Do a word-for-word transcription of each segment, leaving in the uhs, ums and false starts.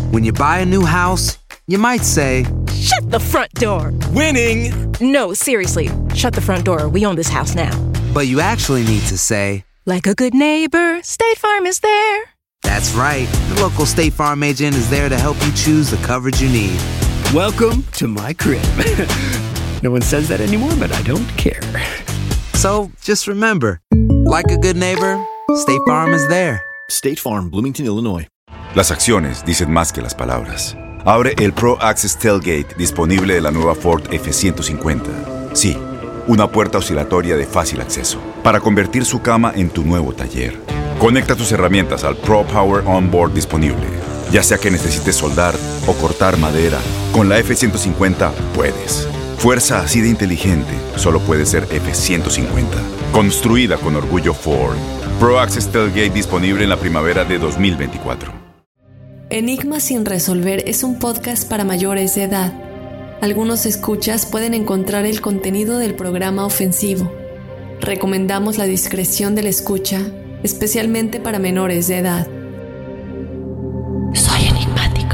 When you buy a new house, you might say, "Shut the front door." Winning! No, seriously, shut the front door. We own this house now. But you actually need to say, like a good neighbor, State Farm is there. That's right. The local State Farm agent is there to help you choose the coverage you need. Welcome to my crib. No one says that anymore, but I don't care. So, just remember, like a good neighbor, State Farm is there. State Farm, Bloomington, Illinois. Las acciones dicen más que las palabras. Abre el Pro Access Tailgate disponible de la nueva Ford F ciento cincuenta. Sí, una puerta oscilatoria de fácil acceso para convertir su cama en tu nuevo taller. Conecta tus herramientas al Pro Power Onboard disponible. Ya sea que necesites soldar o cortar madera, con la F ciento cincuenta puedes. Fuerza así de inteligente solo puede ser F ciento cincuenta. Construida con orgullo Ford. Pro Access Tailgate disponible en la primavera de dos mil veinticuatro. Enigmas sin resolver es un podcast para mayores de edad. Algunos escuchas pueden encontrar el contenido del programa ofensivo. Recomendamos la discreción de la escucha, especialmente para menores de edad. Soy enigmático.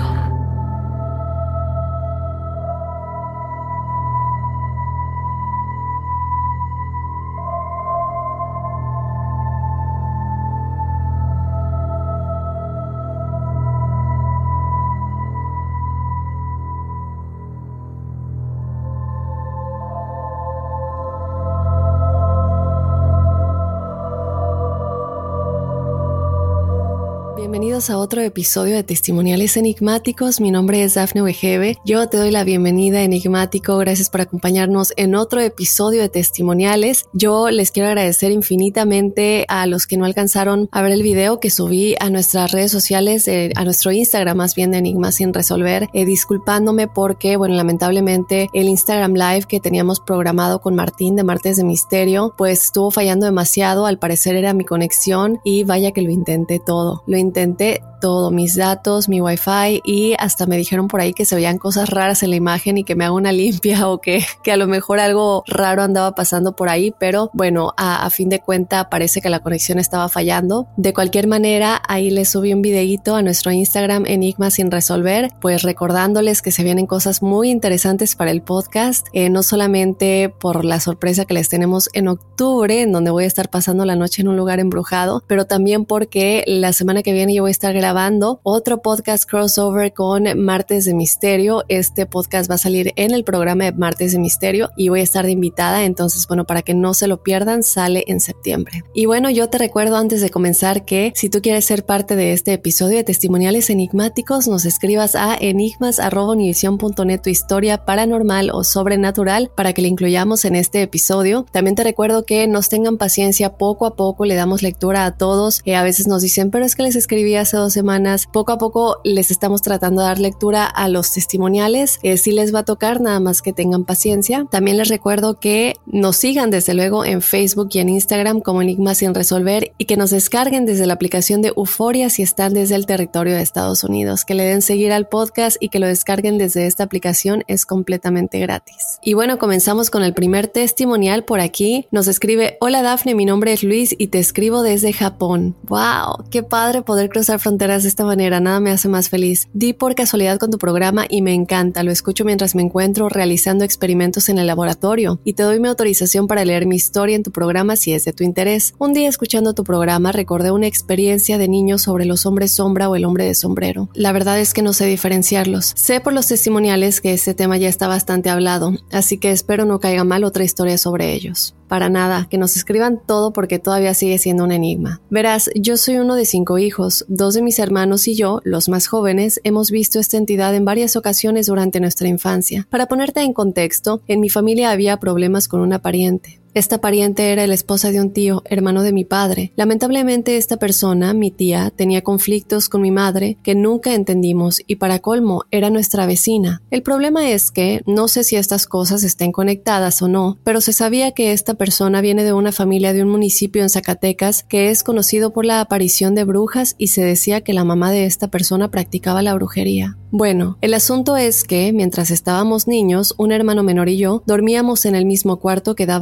Bienvenidos a otro episodio de Testimoniales Enigmáticos. Mi nombre es Dafne Wegebe. Yo te doy la bienvenida, enigmático. Gracias por acompañarnos en otro episodio de Testimoniales. Yo les quiero agradecer infinitamente a los que no alcanzaron a ver el video que subí a nuestras redes sociales, eh, a nuestro Instagram más bien de Enigmas sin resolver, eh, disculpándome porque, bueno, lamentablemente el Instagram Live que teníamos programado con Martín de Martes de Misterio, pues estuvo fallando demasiado. Al parecer era mi conexión y vaya que lo intenté todo. Lo intenté todo, mis datos, mi wifi, y hasta me dijeron por ahí que se veían cosas raras en la imagen y que me haga una limpia o que, que a lo mejor algo raro andaba pasando por ahí, pero bueno, a, a fin de cuenta parece que la conexión estaba fallando. De cualquier manera, ahí les subí un videíto a nuestro Instagram Enigmas sin resolver, pues recordándoles que se vienen cosas muy interesantes para el podcast, eh, no solamente por la sorpresa que les tenemos en octubre, en donde voy a estar pasando la noche en un lugar embrujado, pero también porque la semana que viene yo voy a estar grabando otro podcast crossover con Martes de Misterio. Este podcast va a salir en el programa de Martes de Misterio y voy a estar de invitada, entonces bueno, para que no se lo pierdan, sale en septiembre. Y bueno, yo te recuerdo antes de comenzar que si tú quieres ser parte de este episodio de Testimoniales Enigmáticos, nos escribas a enigmas arroba univision punto net tu historia paranormal o sobrenatural para que la incluyamos en este episodio. También te recuerdo que nos tengan paciencia, poco a poco le damos lectura a todos. Eh, a veces nos dicen, pero es que les escribí hace dos semanas. Poco a poco les estamos tratando de dar lectura a los testimoniales. Eh, sí les va a tocar, nada más que tengan paciencia. También les recuerdo que nos sigan desde luego en Facebook y en Instagram como Enigmas sin resolver y que nos descarguen desde la aplicación de Euforia si están desde el territorio de Estados Unidos. Que le den seguir al podcast y que lo descarguen desde esta aplicación, es completamente gratis. Y bueno, comenzamos con el primer testimonial por aquí. Nos escribe: hola Dafne, mi nombre es Luis y te escribo desde Japón. ¡Wow! ¡Qué padre poder cruzar fronteras de esta manera! Nada me hace más feliz. Di por casualidad con tu programa y me encanta. Lo escucho mientras me encuentro realizando experimentos en el laboratorio y te doy mi autorización para leer mi historia en tu programa si es de tu interés. Un día escuchando tu programa recordé una experiencia de niño sobre los hombres sombra o el hombre de sombrero. La verdad es que no sé diferenciarlos. Sé por los testimoniales que este tema ya está bastante hablado, así que espero no caiga mal otra historia sobre ellos. Para nada, que nos escriban todo porque todavía sigue siendo un enigma. Verás, yo soy uno de cinco hijos. Dos de mis hermanos y yo, los más jóvenes, hemos visto esta entidad en varias ocasiones durante nuestra infancia. Para ponerte en contexto, en mi familia había problemas con una pariente. Esta pariente era la esposa de un tío, hermano de mi padre. Lamentablemente esta persona, mi tía, tenía conflictos con mi madre que nunca entendimos y para colmo era nuestra vecina. El problema es que, no sé si estas cosas estén conectadas o no, pero se sabía que esta persona viene de una familia de un municipio en Zacatecas que es conocido por la aparición de brujas y se decía que la mamá de esta persona practicaba la brujería. Bueno, el asunto es que, mientras estábamos niños, un hermano menor y yo dormíamos en el mismo cuarto que daba a espaldas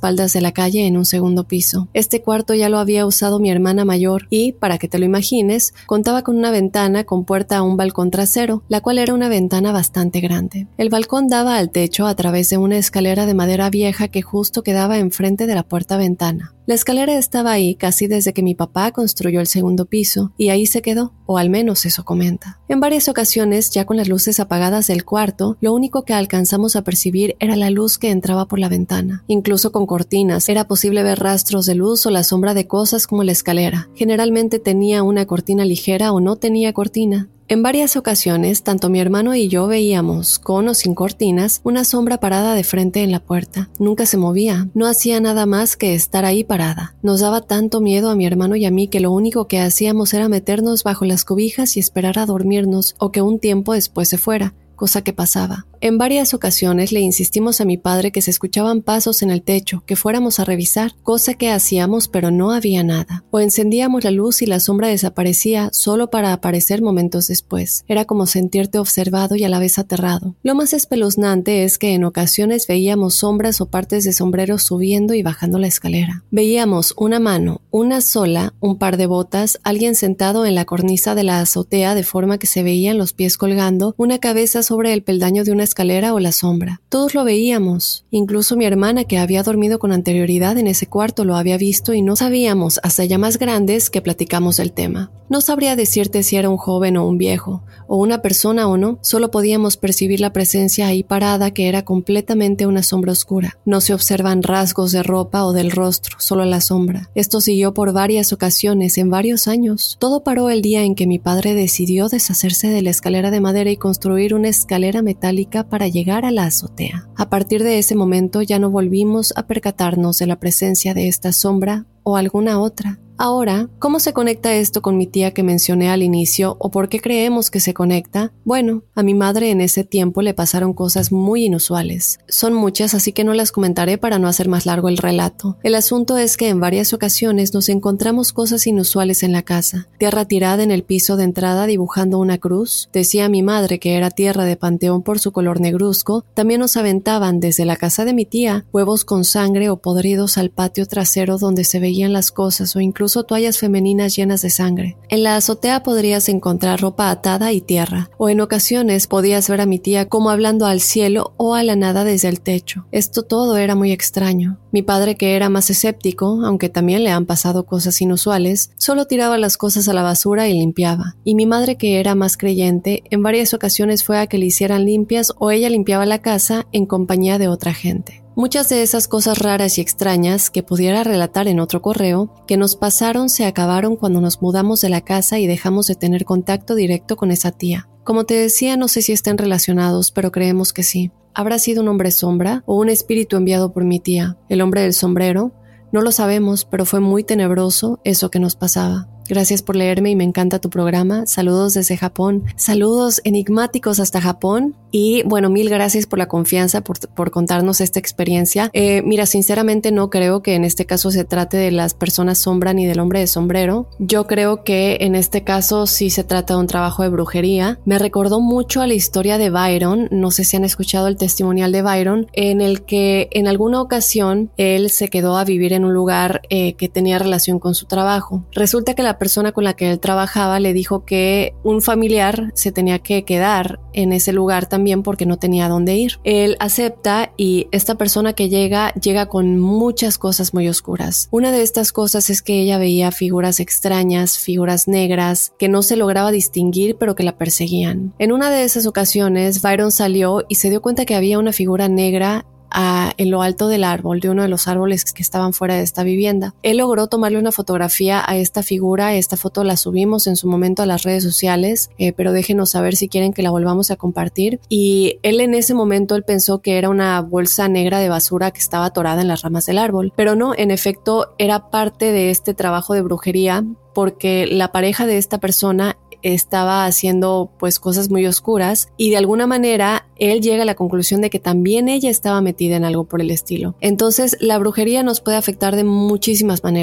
espaldas de la calle en un segundo piso. Este cuarto ya lo había usado mi hermana mayor y, para que te lo imagines, contaba con una ventana con puerta a un balcón trasero, la cual era una ventana bastante grande. El balcón daba al techo a través de una escalera de madera vieja que justo quedaba enfrente de la puerta-ventana. La escalera estaba ahí casi desde que mi papá construyó el segundo piso, y ahí se quedó, o al menos eso comenta. En varias ocasiones, ya con las luces apagadas del cuarto, lo único que alcanzamos a percibir era la luz que entraba por la ventana. Incluso con cortinas, era posible ver rastros de luz o la sombra de cosas como la escalera. Generalmente tenía una cortina ligera o no tenía cortina. En varias ocasiones, tanto mi hermano y yo veíamos, con o sin cortinas, una sombra parada de frente en la puerta. Nunca se movía, no hacía nada más que estar ahí parada. Nos daba tanto miedo a mi hermano y a mí que lo único que hacíamos era meternos bajo las cobijas y esperar a dormirnos o que un tiempo después se fuera, cosa que pasaba. En varias ocasiones le insistimos a mi padre que se escuchaban pasos en el techo, que fuéramos a revisar, cosa que hacíamos pero no había nada. O encendíamos la luz y la sombra desaparecía solo para aparecer momentos después. Era como sentirte observado y a la vez aterrado. Lo más espeluznante es que en ocasiones veíamos sombras o partes de sombreros subiendo y bajando la escalera. Veíamos una mano, una sola, un par de botas, alguien sentado en la cornisa de la azotea de forma que se veían los pies colgando, una cabeza sobre el peldaño de una escalera o la sombra. Todos lo veíamos. Incluso mi hermana, que había dormido con anterioridad en ese cuarto, lo había visto y no sabíamos, hasta ya más grandes, que platicamos el tema. No sabría decirte si era un joven o un viejo, o una persona o no, solo podíamos percibir la presencia ahí parada que era completamente una sombra oscura. No se observan rasgos de ropa o del rostro, solo la sombra. Esto siguió por varias ocasiones, en varios años. Todo paró el día en que mi padre decidió deshacerse de la escalera de madera y construir una escalera metálica para llegar a la azotea. A partir de ese momento ya no volvimos a percatarnos de la presencia de esta sombra o alguna otra. Ahora, ¿cómo se conecta esto con mi tía que mencioné al inicio o por qué creemos que se conecta? Bueno, a mi madre en ese tiempo le pasaron cosas muy inusuales. Son muchas, así que no las comentaré para no hacer más largo el relato. El asunto es que en varias ocasiones nos encontramos cosas inusuales en la casa. Tierra tirada en el piso de entrada dibujando una cruz. Decía mi madre que era tierra de panteón por su color negruzco. También nos aventaban desde la casa de mi tía huevos con sangre o podridos al patio trasero donde se veían las cosas o incluso toallas femeninas llenas de sangre. En la azotea podrías encontrar ropa atada y tierra, o en ocasiones podías ver a mi tía como hablando al cielo o a la nada desde el techo. Esto todo era muy extraño. Mi padre, que era más escéptico, aunque también le han pasado cosas inusuales, solo tiraba las cosas a la basura y limpiaba. Y mi madre, que era más creyente, en varias ocasiones fue a que le hicieran limpias o ella limpiaba la casa en compañía de otra gente. Muchas de esas cosas raras y extrañas que pudiera relatar en otro correo que nos pasaron se acabaron cuando nos mudamos de la casa y dejamos de tener contacto directo con esa tía. Como te decía, no sé si estén relacionados, pero creemos que sí. ¿Habrá sido un hombre sombra o un espíritu enviado por mi tía? ¿El hombre del sombrero? No lo sabemos, pero fue muy tenebroso eso que nos pasaba. Gracias por leerme y me encanta tu programa. Saludos desde Japón. Saludos enigmáticos hasta Japón. Y bueno, mil gracias por la confianza, por, por contarnos esta experiencia. Eh, mira, sinceramente no creo que en este caso se trate de las personas sombra ni del hombre de sombrero. Yo creo que en este caso sí se trata de un trabajo de brujería. Me recordó mucho a la historia de Byron. No sé si han escuchado el testimonial de Byron, en el que en alguna ocasión él se quedó a vivir en un lugar eh, que tenía relación con su trabajo. Resulta que la persona con la que él trabajaba le dijo que un familiar se tenía que quedar en ese lugar también porque no tenía dónde ir. Él acepta y esta persona que llega, llega con muchas cosas muy oscuras. Una de estas cosas es que ella veía figuras extrañas, figuras negras, que no se lograba distinguir pero que la perseguían. En una de esas ocasiones, Byron salió y se dio cuenta que había una figura negra A, en lo alto del árbol, de uno de los árboles que estaban fuera de esta vivienda. Él logró tomarle una fotografía a esta figura. Esta foto la subimos en su momento a las redes sociales, eh, pero déjenos saber si quieren que la volvamos a compartir. Y él en ese momento él pensó que era una bolsa negra de basura que estaba atorada en las ramas del árbol, pero no, en efecto era parte de este trabajo de brujería, porque la pareja de esta persona estaba haciendo pues cosas muy oscuras y de alguna manera él llega a la conclusión de que también ella estaba metida en algo por el estilo. Entonces la brujería nos puede afectar de muchísimas maneras.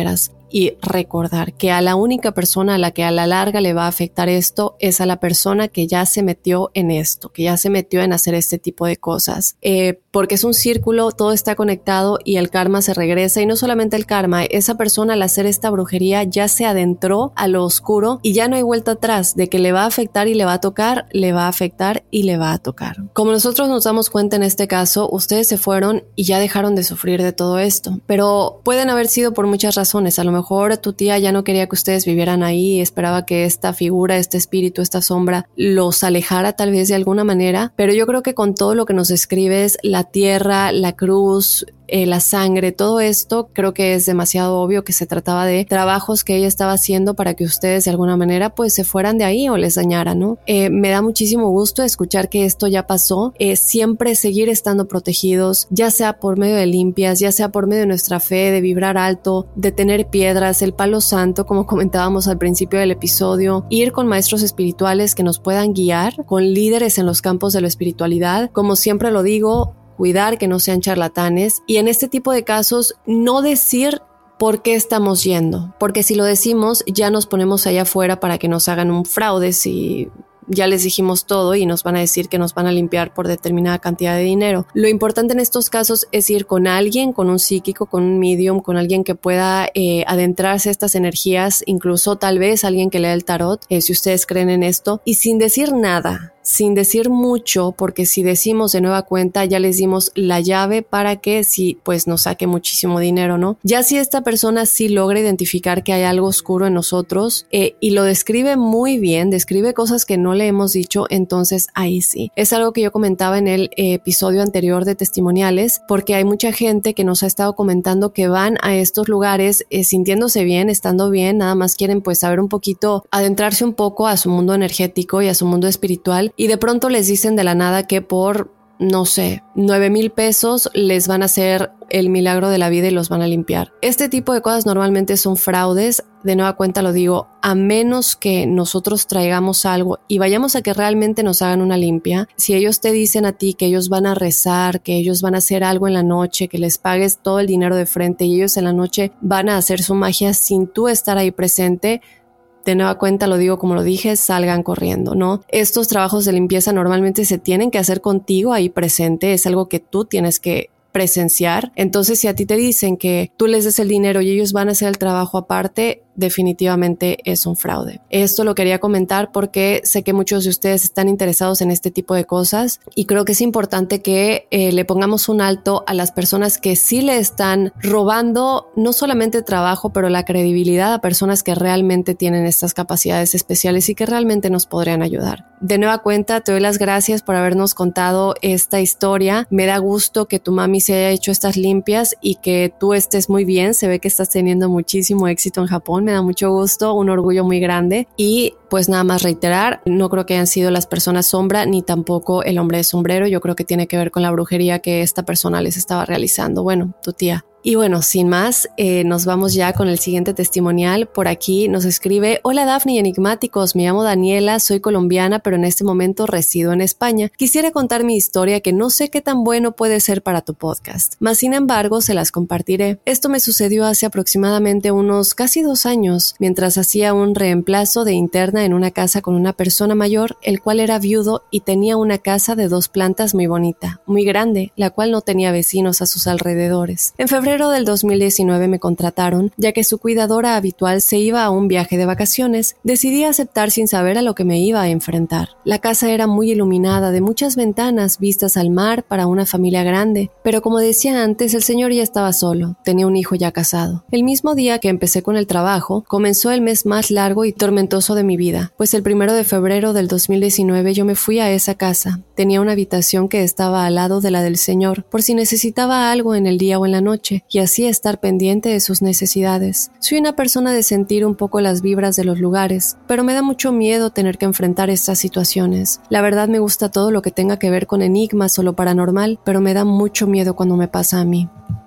y recordar que a la única persona a la que a la larga le va a afectar esto es a la persona que ya se metió en esto, que ya se metió en hacer este tipo de cosas. Eh, porque es un círculo, todo está conectado y el karma se regresa. Y no solamente el karma, esa persona al hacer esta brujería ya se adentró a lo oscuro y ya no hay vuelta atrás. De que le va a afectar y le va a tocar, le va a afectar y le va a tocar. Como nosotros nos damos cuenta en este caso, ustedes se fueron y ya dejaron de sufrir de todo esto. Pero pueden haber sido por muchas razones. A lo mejor tu tía ya no quería que ustedes vivieran ahí, esperaba que esta figura, este espíritu, esta sombra los alejara tal vez de alguna manera. Pero yo creo que con todo lo que nos describes, la tierra, la cruz, eh, la sangre, todo esto, creo que es demasiado obvio que se trataba de trabajos que ella estaba haciendo para que ustedes de alguna manera pues se fueran de ahí o les dañaran, ¿no? Eh, me da muchísimo gusto escuchar que esto ya pasó. Eh, siempre seguir estando protegidos, ya sea por medio de limpias, ya sea por medio de nuestra fe, de vibrar alto, de tener piedras, el palo santo, como comentábamos al principio del episodio, ir con maestros espirituales que nos puedan guiar, con líderes en los campos de la espiritualidad. Como siempre lo digo, cuidar que no sean charlatanes y en este tipo de casos no decir por qué estamos yendo, porque si lo decimos ya nos ponemos allá afuera para que nos hagan un fraude si ya les dijimos todo y nos van a decir que nos van a limpiar por determinada cantidad de dinero. Lo importante en estos casos es ir con alguien, con un psíquico, con un medium, con alguien que pueda eh, adentrarse a estas energías, incluso tal vez alguien que lea el tarot, eh, si ustedes creen en esto, y sin decir nada, sin decir mucho, porque si decimos de nueva cuenta ya les dimos la llave para que sí, pues nos saque muchísimo dinero, ¿no? Ya si esta persona sí logra identificar que hay algo oscuro en nosotros eh, y lo describe muy bien, describe cosas que no le hemos dicho, entonces ahí sí. Es algo que yo comentaba en el eh, episodio anterior de testimoniales, porque hay mucha gente que nos ha estado comentando que van a estos lugares eh, sintiéndose bien, estando bien, nada más quieren pues saber un poquito, adentrarse un poco a su mundo energético y a su mundo espiritual. Y de pronto les dicen de la nada que por, no sé, nueve mil pesos les van a hacer el milagro de la vida y los van a limpiar. Este tipo de cosas normalmente son fraudes. De nueva cuenta lo digo, a menos que nosotros traigamos algo y vayamos a que realmente nos hagan una limpia. Si ellos te dicen a ti que ellos van a rezar, que ellos van a hacer algo en la noche, que les pagues todo el dinero de frente y ellos en la noche van a hacer su magia sin tú estar ahí presente, de nueva cuenta lo digo como lo dije, salgan corriendo, ¿no? Estos trabajos de limpieza normalmente se tienen que hacer contigo ahí presente, es algo que tú tienes que presenciar. Entonces, si a ti te dicen que tú les des el dinero y ellos van a hacer el trabajo aparte, definitivamente es un fraude. Esto lo quería comentar porque sé que muchos de ustedes están interesados en este tipo de cosas y creo que es importante que eh, le pongamos un alto a las personas que sí le están robando no solamente trabajo, pero la credibilidad a personas que realmente tienen estas capacidades especiales y que realmente nos podrían ayudar. De nueva cuenta, te doy las gracias por habernos contado esta historia. Me da gusto que tu mami se haya hecho estas limpias y que tú estés muy bien. Se ve que estás teniendo muchísimo éxito en Japón. Me da mucho gusto, un orgullo muy grande y pues nada más reiterar, no creo que hayan sido las personas sombra ni tampoco el hombre de sombrero. Yo creo que tiene que ver con la brujería que esta persona les estaba realizando. Bueno, tu tía. Y bueno, sin más, eh, nos vamos ya con el siguiente testimonial. Por aquí nos escribe: hola Dafne y enigmáticos, me llamo Daniela, soy colombiana, pero en este momento resido en España. Quisiera contar mi historia que no sé qué tan bueno puede ser para tu podcast, mas sin embargo se las compartiré. Esto me sucedió hace aproximadamente unos casi dos años, mientras hacía un reemplazo de interna en una casa con una persona mayor, el cual era viudo y tenía una casa de dos plantas muy bonita, muy grande, la cual no tenía vecinos a sus alrededores. En febrero del dos mil diecinueve me contrataron, ya que su cuidadora habitual se iba a un viaje de vacaciones. Decidí aceptar sin saber a lo que me iba a enfrentar. La casa era muy iluminada, de muchas ventanas, vistas al mar para una familia grande, pero como decía antes, el señor ya estaba solo, tenía un hijo ya casado. El mismo día que empecé con el trabajo, comenzó el mes más largo y tormentoso de mi vida, pues el primero de febrero del dos mil diecinueve yo me fui a esa casa. Tenía una habitación que estaba al lado de la del señor, por si necesitaba algo en el día o en la noche, y así estar pendiente de sus necesidades. Soy una persona de sentir un poco las vibras de los lugares, pero me da mucho miedo tener que enfrentar estas situaciones. La verdad me gusta todo lo que tenga que ver con enigmas o lo paranormal, pero me da mucho miedo cuando me pasa a mí.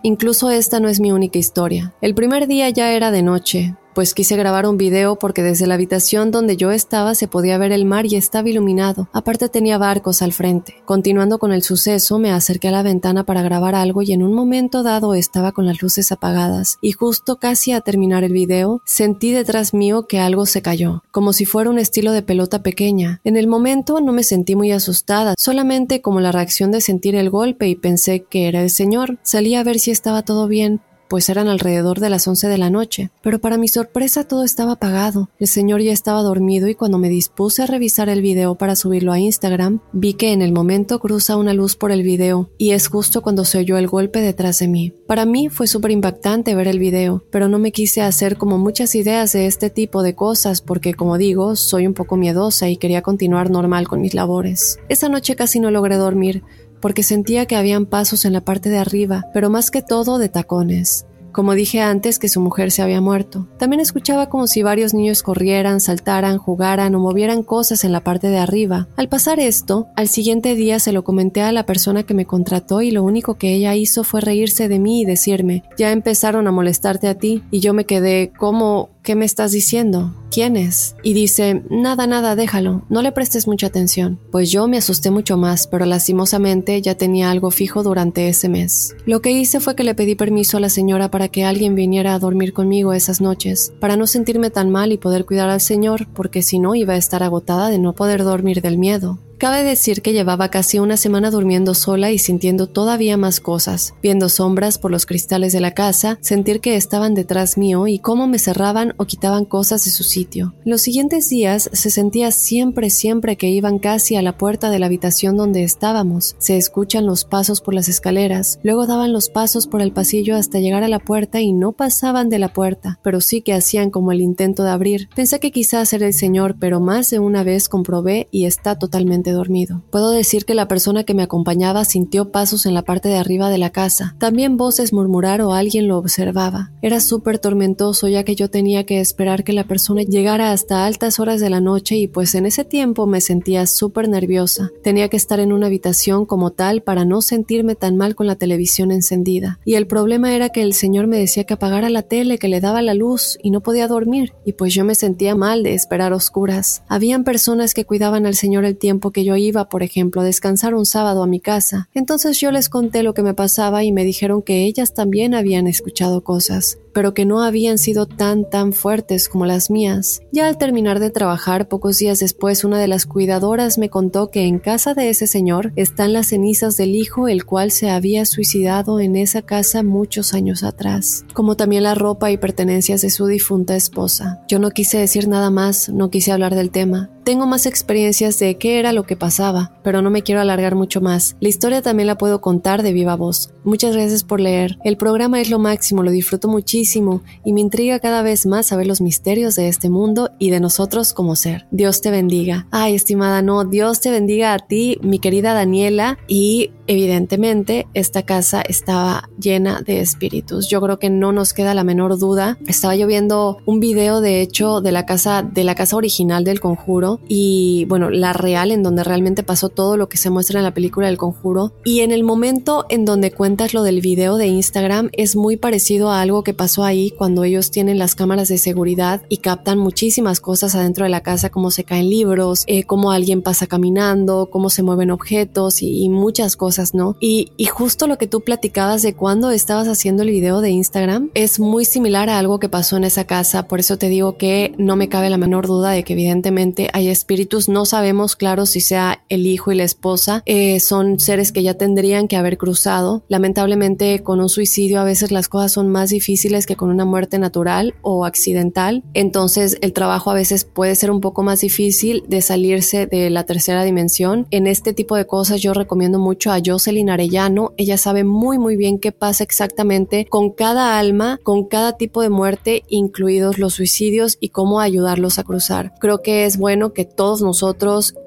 Incluso esta no es mi única historia. El primer día ya era de noche, pues quise grabar un video porque desde la habitación donde yo estaba se podía ver el mar y estaba iluminado. Aparte tenía barcos al frente. Continuando con el suceso, me acerqué a la ventana para grabar algo y en un momento dado estaba con las luces apagadas y justo casi a terminar el video, sentí detrás mío que algo se cayó, como si fuera un estilo de pelota pequeña. En el momento no me sentí muy asustada, solamente como la reacción de sentir el golpe y pensé que era el señor. Salí a ver si estaba todo bien, pues eran alrededor de las once de la noche, pero para mi sorpresa todo estaba apagado. El señor ya estaba dormido y cuando me dispuse a revisar el video para subirlo a Instagram, vi que en el momento cruza una luz por el video y es justo cuando se oyó el golpe detrás de mí. Para mí fue súper impactante ver el video, pero no me quise hacer como muchas ideas de este tipo de cosas porque, como digo, soy un poco miedosa y quería continuar normal con mis labores. Esa noche casi no logré dormir, porque sentía que habían pasos en la parte de arriba, pero más que todo de tacones. Como dije antes que su mujer se había muerto. También escuchaba como si varios niños corrieran, saltaran, jugaran o movieran cosas en la parte de arriba. Al pasar esto, al siguiente día se lo comenté a la persona que me contrató y lo único que ella hizo fue reírse de mí y decirme, ya empezaron a molestarte a ti, y yo me quedé, ¿cómo? ¿Qué me estás diciendo? ¿Quiénes? Y dice, nada, nada, déjalo, no le prestes mucha atención. Pues yo me asusté mucho más, pero lastimosamente ya tenía algo fijo durante ese mes. Lo que hice fue que le pedí permiso a la señora para que alguien viniera a dormir conmigo esas noches, para no sentirme tan mal y poder cuidar al señor, porque si no iba a estar agotada de no poder dormir del miedo. Cabe decir que llevaba casi una semana durmiendo sola y sintiendo todavía más cosas, viendo sombras por los cristales de la casa, sentir que estaban detrás mío y cómo me cerraban o quitaban cosas de su sitio. Los siguientes días se sentía siempre, siempre que iban casi a la puerta de la habitación donde estábamos. Se escuchan los pasos por las escaleras, luego daban los pasos por el pasillo hasta llegar a la puerta y no pasaban de la puerta, pero sí que hacían como el intento de abrir. Pensé que quizás era el señor, pero más de una vez comprobé y está totalmente dormido. Puedo decir que la persona que me acompañaba sintió pasos en la parte de arriba de la casa. También voces murmurar o alguien lo observaba. Era súper tormentoso ya que yo tenía que esperar que la persona llegara hasta altas horas de la noche y pues en ese tiempo me sentía súper nerviosa. Tenía que estar en una habitación como tal para no sentirme tan mal con la televisión encendida. Y el problema era que el señor me decía que apagara la tele, que le daba la luz y no podía dormir. Y pues yo me sentía mal de esperar a oscuras. Habían personas que cuidaban al señor el tiempo que yo iba, por ejemplo, a descansar un sábado a mi casa. Entonces yo les conté lo que me pasaba y me dijeron que ellas también habían escuchado cosas, pero que no habían sido tan tan fuertes como las mías. Ya al terminar de trabajar, pocos días después, una de las cuidadoras me contó que en casa de ese señor están las cenizas del hijo, el cual se había suicidado en esa casa muchos años atrás, como también la ropa y pertenencias de su difunta esposa. Yo no quise decir nada más, no quise hablar del tema. Tengo más experiencias de qué era lo que pasaba, pero no me quiero alargar mucho más. La historia también la puedo contar de viva voz. Muchas gracias por leer. El programa es lo máximo, lo disfruto muchísimo y me intriga cada vez más saber los misterios de este mundo y de nosotros como ser. Dios te bendiga. Ay, estimada, no, Dios te bendiga a ti, mi querida Daniela, y evidentemente esta casa estaba llena de espíritus. Yo creo que no nos queda la menor duda. Estaba yo viendo un video, de hecho, de la casa, de la casa original del Conjuro y, bueno, la real, en donde realmente pasó todo lo que se muestra en la película del Conjuro. Y en el momento en donde cuentas lo del video de Instagram, es muy parecido a algo que pasó ahí cuando ellos tienen las cámaras de seguridad y captan muchísimas cosas adentro de la casa, cómo se caen libros, eh, cómo alguien pasa caminando, cómo se mueven objetos y, y muchas cosas, ¿no? Y, y justo lo que tú platicabas de cuando estabas haciendo el video de Instagram es muy similar a algo que pasó en esa casa. Por eso te digo que no me cabe la menor duda de que evidentemente hay espíritus. No sabemos, claro, si sea el hijo y la esposa. Eh, son seres que ya tendrían que haber cruzado. Lamentablemente, con un suicidio a veces las cosas son más difíciles que con una muerte natural o accidental. Entonces, el trabajo a veces puede ser un poco más difícil de salirse de la tercera dimensión. En este tipo de cosas yo recomiendo mucho a Jocelyn Arellano. Ella sabe muy muy bien qué pasa exactamente con cada alma, con cada tipo de muerte, incluidos los suicidios, y cómo ayudarlos a cruzar. Creo que es bueno que todos nosotros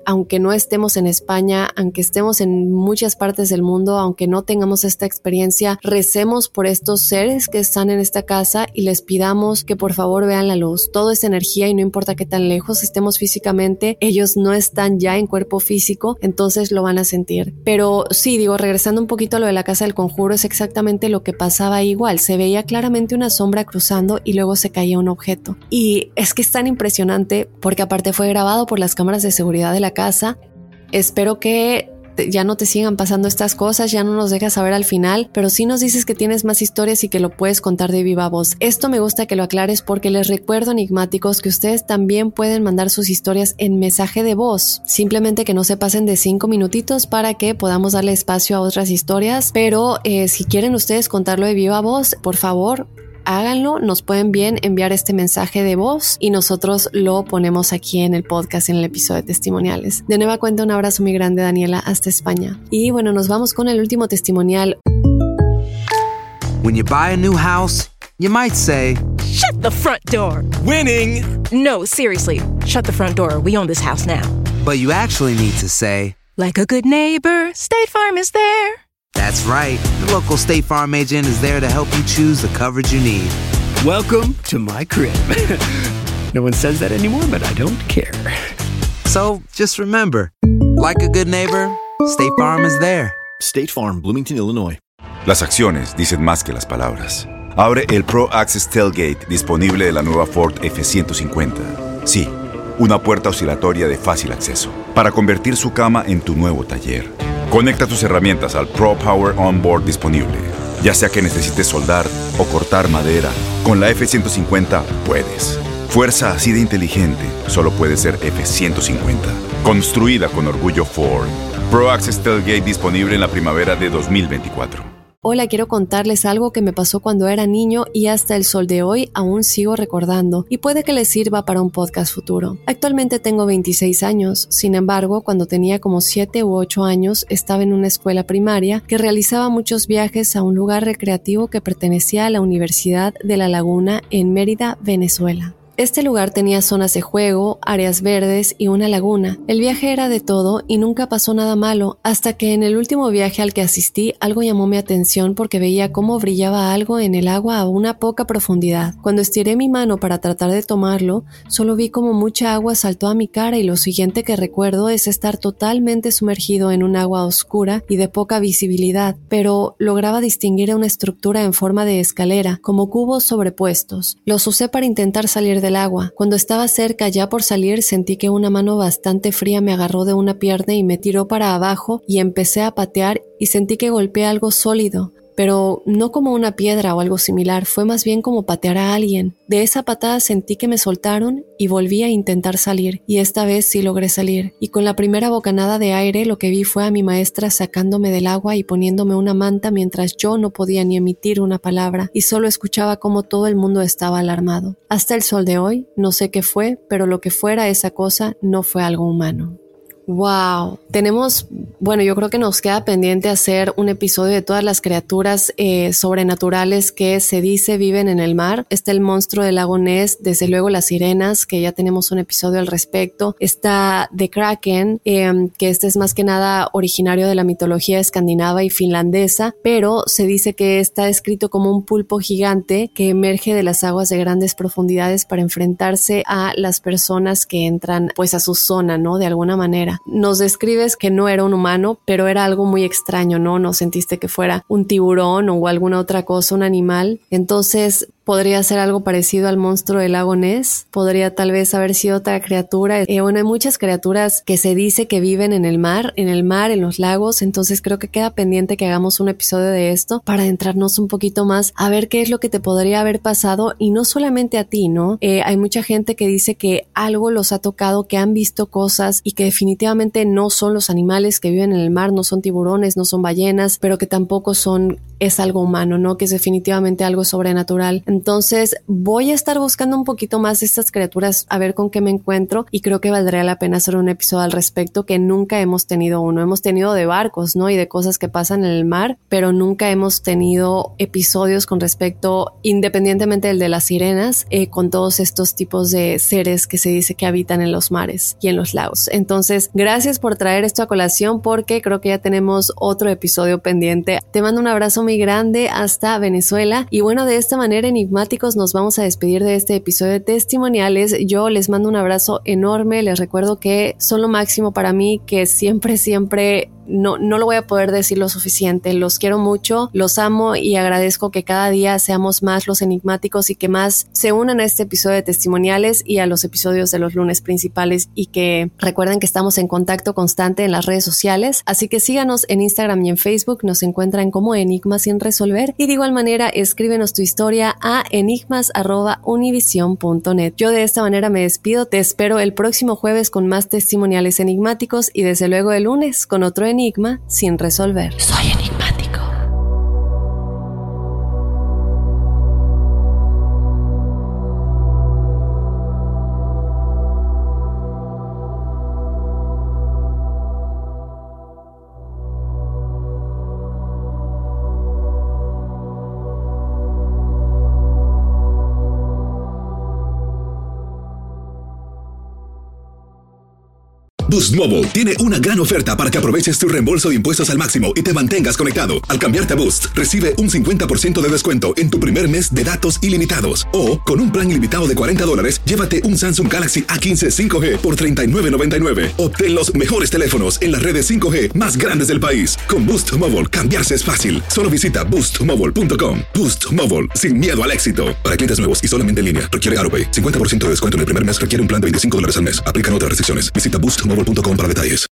aunque no estemos en España, aunque estemos en muchas partes del mundo, aunque no tengamos esta experiencia, recemos por estos seres que están en esta casa y les pidamos que por favor vean la luz. Todo es energía y no importa qué tan lejos estemos físicamente, ellos no están ya en cuerpo físico, entonces lo van a sentir. Pero sí, digo, regresando un poquito a lo de la casa del conjuro, es exactamente lo que pasaba igual. Se veía claramente una sombra cruzando y luego se caía un objeto. Y es que es tan impresionante porque aparte fue grabado por las cámaras de seguridad de la casa. Espero que ya no te sigan pasando estas cosas, ya no nos dejas saber al final, pero sí nos dices que tienes más historias y que lo puedes contar de viva voz. Esto me gusta que lo aclares porque les recuerdo, enigmáticos, que ustedes también pueden mandar sus historias en mensaje de voz, simplemente que no se pasen de cinco minutitos para que podamos darle espacio a otras historias, pero eh, si quieren ustedes contarlo de viva voz, por favor, háganlo, nos pueden bien enviar este mensaje de voz y nosotros lo ponemos aquí en el podcast, en el episodio de testimoniales. De nueva cuenta, un abrazo muy grande, Daniela, hasta España. Y bueno, nos vamos con el último testimonial. When you buy a new house, you might say, Shut the front door! Winning! No, seriously, shut the front door. We own this house now. but you actually need to say, Like a good neighbor, State Farm is there. that's right. The local State Farm agent is there to help you choose the coverage you need. Welcome to my crib. No one says that anymore, but I don't care. So just remember, like a good neighbor, State Farm is there. State Farm, Bloomington, Illinois. Las acciones dicen más que las palabras. Abre el Pro Access Tailgate disponible de la nueva Ford F ciento cincuenta. Sí, una puerta oscilatoria de fácil acceso para convertir su cama en tu nuevo taller. Conecta tus herramientas al Pro Power Onboard disponible. Ya sea que necesites soldar o cortar madera, con la F ciento cincuenta puedes. Fuerza así de inteligente solo puede ser F ciento cincuenta. Construida con orgullo Ford. Pro Access Tailgate disponible en la primavera de dos mil veinticuatro. Hola, quiero contarles algo que me pasó cuando era niño y hasta el sol de hoy aún sigo recordando y puede que les sirva para un podcast futuro. Actualmente tengo veintiséis años, sin embargo, cuando tenía como siete u ocho años estaba en una escuela primaria que realizaba muchos viajes a un lugar recreativo que pertenecía a la Universidad de La Laguna en Mérida, Venezuela. Este lugar tenía zonas de juego, áreas verdes y una laguna. El viaje era de todo y nunca pasó nada malo, hasta que en el último viaje al que asistí algo llamó mi atención porque veía cómo brillaba algo en el agua a una poca profundidad. Cuando estiré mi mano para tratar de tomarlo, solo vi como mucha agua saltó a mi cara y lo siguiente que recuerdo es estar totalmente sumergido en un agua oscura y de poca visibilidad, pero lograba distinguir una estructura en forma de escalera, como cubos sobrepuestos. Los usé para intentar salir de del agua. Cuando estaba cerca ya por salir sentí que una mano bastante fría me agarró de una pierna y me tiró para abajo y empecé a patear y sentí que golpeé algo sólido, pero no como una piedra o algo similar, fue más bien como patear a alguien. De esa patada sentí que me soltaron y volví a intentar salir, y esta vez sí logré salir. Y con la primera bocanada de aire lo que vi fue a mi maestra sacándome del agua y poniéndome una manta mientras yo no podía ni emitir una palabra y solo escuchaba cómo todo el mundo estaba alarmado. Hasta el sol de hoy, no sé qué fue, pero lo que fuera esa cosa no fue algo humano. Wow, tenemos, bueno, yo creo que nos queda pendiente hacer un episodio de todas las criaturas eh, sobrenaturales que se dice viven en el mar. Está el monstruo del lago Ness, desde luego las sirenas, que ya tenemos un episodio al respecto. Está The Kraken, eh, que este es más que nada originario de la mitología escandinava y finlandesa, pero se dice que está escrito como un pulpo gigante que emerge de las aguas de grandes profundidades para enfrentarse a las personas que entran pues a su zona, ¿no? De alguna manera. Nos describes que no era un humano, pero era algo muy extraño, ¿no? No sentiste que fuera un tiburón o alguna otra cosa, un animal. Entonces, podría ser algo parecido al monstruo del lago Ness, podría tal vez haber sido otra criatura. Eh, bueno, hay muchas criaturas que se dice que viven en el mar, en el mar, en los lagos, entonces creo que queda pendiente que hagamos un episodio de esto para adentrarnos un poquito más a ver qué es lo que te podría haber pasado y no solamente a ti, ¿no? Eh, hay mucha gente que dice que algo los ha tocado, que han visto cosas y que definitivamente no son los animales que viven en el mar, no son tiburones, no son ballenas, pero que tampoco son es algo humano, ¿no? Que es definitivamente algo sobrenatural. Entonces voy a estar buscando un poquito más de estas criaturas, a ver con qué me encuentro, y creo que valdría la pena hacer un episodio al respecto, que nunca hemos tenido uno. Hemos tenido de barcos, ¿no? Y de cosas que pasan en el mar, pero nunca hemos tenido episodios con respecto, independientemente del de las sirenas, eh, con todos estos tipos de seres que se dice que habitan en los mares y en los lagos. Entonces, gracias por traer esto a colación, porque creo que ya tenemos otro episodio pendiente. Te mando un abrazo muy grande hasta Venezuela, y bueno, de esta manera, enigmáticos, nos vamos a despedir de este episodio de testimoniales. Yo les mando un abrazo enorme, les recuerdo que son lo máximo para mí, que siempre, siempre No, no lo voy a poder decir lo suficiente. Los quiero mucho, los amo y agradezco que cada día seamos más los enigmáticos y que más se unan a este episodio de testimoniales y a los episodios de los lunes principales, y que recuerden que estamos en contacto constante en las redes sociales, así que síganos en Instagram y en Facebook, nos encuentran como Enigmas sin resolver, y de igual manera escríbenos tu historia a enigmas arroba univision punto net. Yo de esta manera me despido, te espero el próximo jueves con más testimoniales enigmáticos y desde luego el lunes con otro enigma Enigma sin resolver. Soy enigmático. Boost Mobile tiene una gran oferta para que aproveches tu reembolso de impuestos al máximo y te mantengas conectado. Al cambiarte a Boost, recibe un cincuenta por ciento de descuento en tu primer mes de datos ilimitados. O, con un plan ilimitado de cuarenta dólares, llévate un Samsung Galaxy A quince cinco G por treinta y nueve noventa y nueve. Obtén los mejores teléfonos en las redes cinco G más grandes del país. Con Boost Mobile, cambiarse es fácil. Solo visita boost mobile punto com. Boost Mobile, sin miedo al éxito. Para clientes nuevos y solamente en línea, requiere AutoPay. cincuenta por ciento de descuento en el primer mes, requiere un plan de veinticinco dólares al mes. Aplican otras restricciones. Visita boost mobile punto com para detalles.